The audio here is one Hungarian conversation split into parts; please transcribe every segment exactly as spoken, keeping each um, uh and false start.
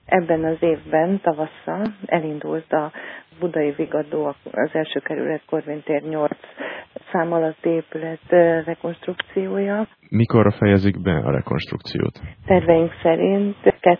Ebben az évben, tavasszal elindult a Budai Vigadó, az első kerület Korvin tér nyolc szám alatti épület rekonstrukciója. Mikorra fejezik be a rekonstrukciót? Terveink szerint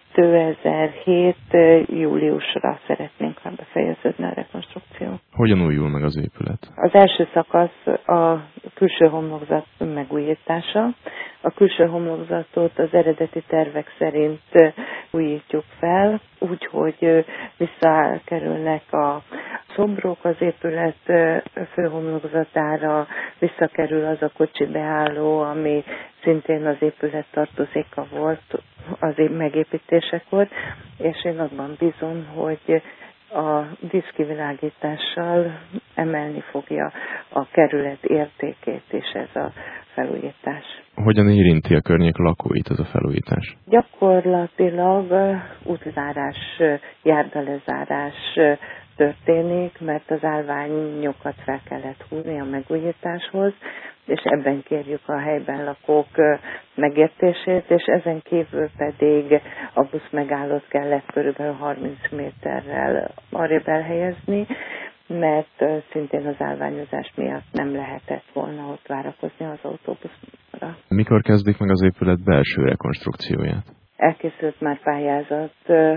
kétezer-hét júliusra szeretnénk befejeződni a rekonstrukció. Hogyan újul meg az épület? Az első szakasz a külső homlokzat megújítása. A külső homlokzatot az eredeti tervek szerint újítjuk fel, úgyhogy visszakerülnek a szobrok az épület főhomlokzatára, visszakerül az a kocsi beálló, ami szintén az épület tartozéka volt az megépítésekor, és én abban bízom, hogy a díszkivilágítással emelni fogja a kerület értékét is ez a felújítás. Hogyan érinti a környék lakóit ez a felújítás? Gyakorlatilag útzárás, járdalezárás történik, mert az állványokat fel kellett húzni a megújításhoz, és ebben kérjük a helyben lakók megértését, és ezen kívül pedig a busz megállót kellett körülbelül harminc méterrel arrébb elhelyezni, mert szintén az állványozás miatt nem lehetett volna ott várakozni az autóbuszra. Mikor kezdik meg az épület belső rekonstrukcióját? Elkészült már pályázat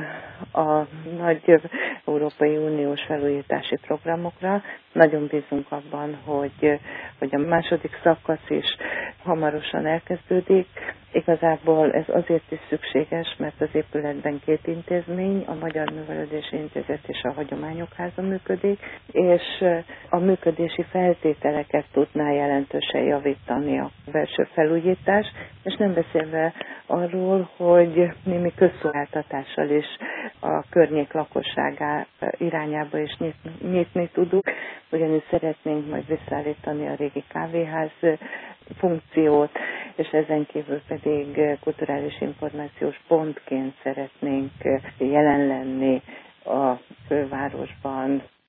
a nagy Európai Uniós felújítási programokra. Nagyon bízunk abban, hogy, hogy a második szakasz is hamarosan elkezdődik. Igazából ez azért is szükséges, mert az épületben két intézmény, a Magyar Művelődési Intézet és a Hagyományok Háza működik, és a működési feltételeket tudná jelentősen javítani a belső felújítás, és nem beszélve arról, hogy némi közszolgáltatással is a környék lakosságá irányába is nyitni, nyitni tudunk, ugyanis szeretnénk majd visszaállítani a régi kávéház funkciót, és ezen kívül pedig kulturális információs pontként szeretnénk jelen lenni a fővárosban.